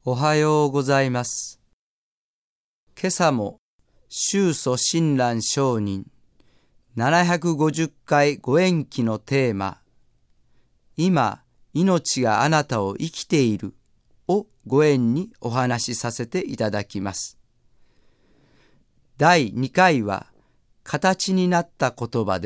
おはようございます。今朝も宗祖親鸞上人750回ご縁起のテーマ、今命があなたを生きているをご縁にお話しさせていただきます。第2回は形になった言葉です。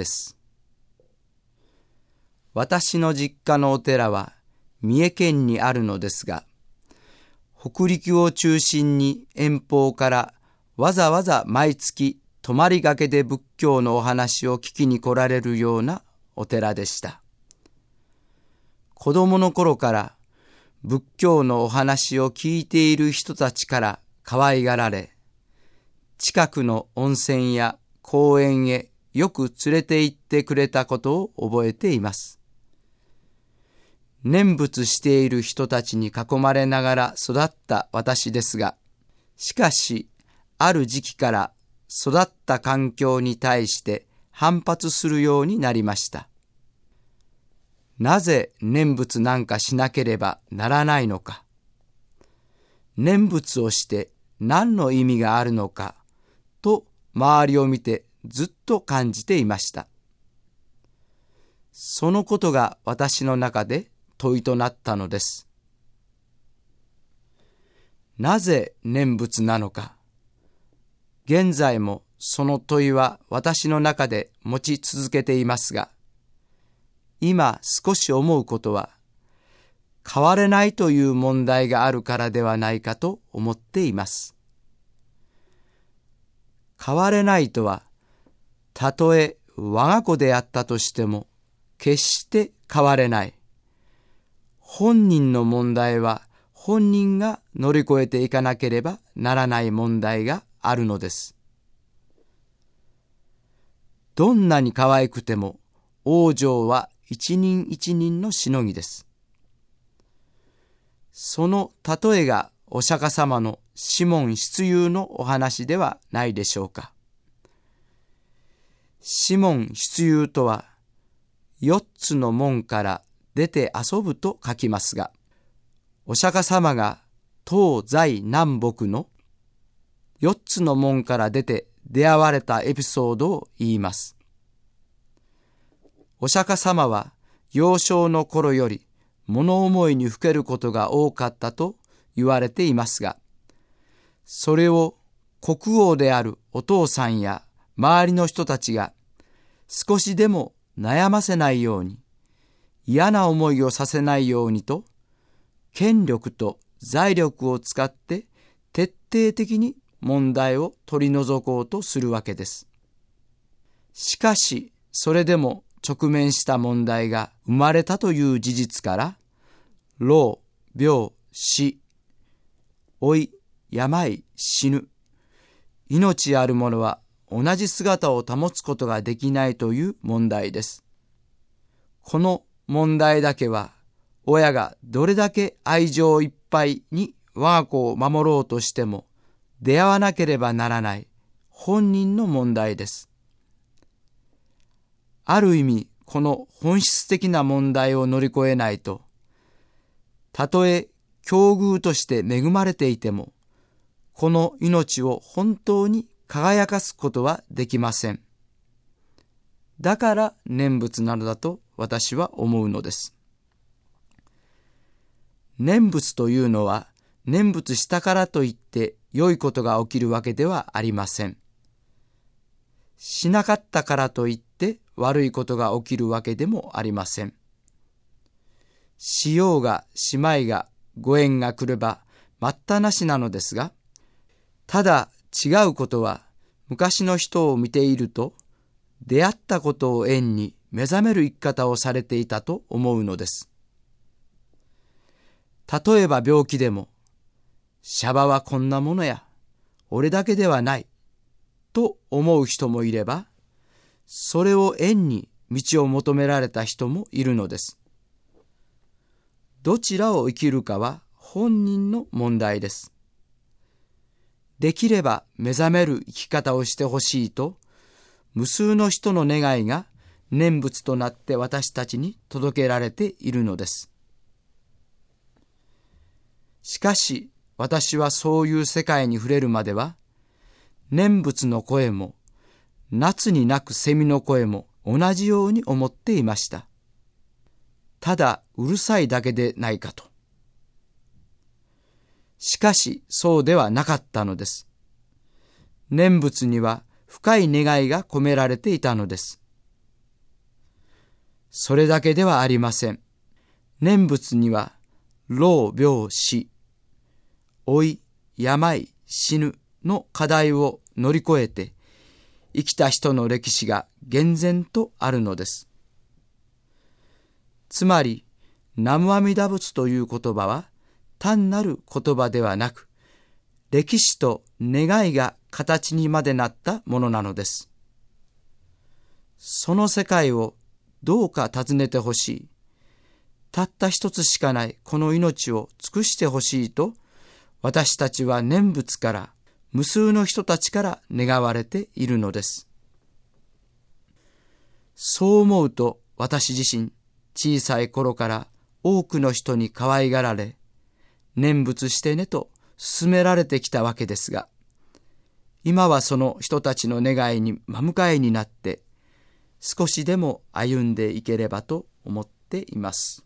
私の実家のお寺は三重県にあるのですが、北陸を中心に遠方からわざわざ毎月泊まりがけで仏教のお話を聞きに来られるようなお寺でした。子供の頃から仏教のお話を聞いている人たちから可愛がられ、近くの温泉や公園へよく連れて行ってくれたことを覚えています。念仏している人たちに囲まれながら育った私ですが、しかしある時期から育った環境に対して反発するようになりました。なぜ念仏なんかしなければならないのか。念仏をして何の意味があるのかと周りを見てずっと感じていました。そのことが私の中で問いとなったのです。なぜ念仏なのか。現在もその問いは私の中で持ち続けていますが、今少し思うことは、変われないという問題があるからではないかと思っています。変われないとは、たとえ我が子であったとしても、決して変われない。本人の問題は本人が乗り越えていかなければならない問題があるのです。どんなに可愛くても往生は一人一人のしのぎです。その例えがお釈迦様の至門出遊のお話ではないでしょうか。至門出遊とは4つの門から出て遊ぶと書きますが、お釈迦様が東西南北の4つの門から出て出会われたエピソードを言います。お釈迦様は幼少の頃より物思いにふけることが多かったと言われていますが、それを国王であるお父さんや周りの人たちが少しでも悩ませないように、嫌な思いをさせないようにと、権力と財力を使って徹底的に問題を取り除こうとするわけです。しかし、それでも直面した問題が生まれたという事実から、老、病、死、老い、病、死ぬ、命あるものは同じ姿を保つことができないという問題です。この問題だけは、親がどれだけ愛情いっぱいに我が子を守ろうとしても出会わなければならない本人の問題です。ある意味、この本質的な問題を乗り越えないと、たとえ境遇として恵まれていても、この命を本当に輝かすことはできません。だから念仏なのだと私は思うのです。念仏というのは、念仏したからといって良いことが起きるわけではありません。しなかったからといって悪いことが起きるわけでもありません。しようがしまいがご縁が来れば待ったなしなのですが、ただ違うことは、昔の人を見ていると、出会ったことを縁に目覚める生き方をされていたと思うのです。例えば病気でも、シャバはこんなものや、俺だけではない、と思う人もいれば、それを縁に道を求められた人もいるのです。どちらを生きるかは本人の問題です。できれば目覚める生き方をしてほしいと、無数の人の願いが念仏となって私たちに届けられているのです。しかし、 私はそういう世界に触れるまでは、念仏の声も、夏に鳴く蝉の声も同じように思っていました。ただうるさいだけでないかと。しかしそうではなかったのです。念仏には深い願いが込められていたのです。それだけではありません。念仏には老病死、老い、病、死ぬの課題を乗り越えて生きた人の歴史が厳然とあるのです。つまり、南無阿弥陀仏という言葉は単なる言葉ではなく、歴史と願いが形にまでなったものなのです。その世界をどうか訪ねてほしい。たった一つしかないこの命を尽くしてほしいと、私たちは念仏から、無数の人たちから願われているのです。そう思うと私自身、小さい頃から多くの人に可愛がられ、念仏してねと勧められてきたわけですが、今はその人たちの願いに真向かいになって、少しでも歩んでいければと思っています。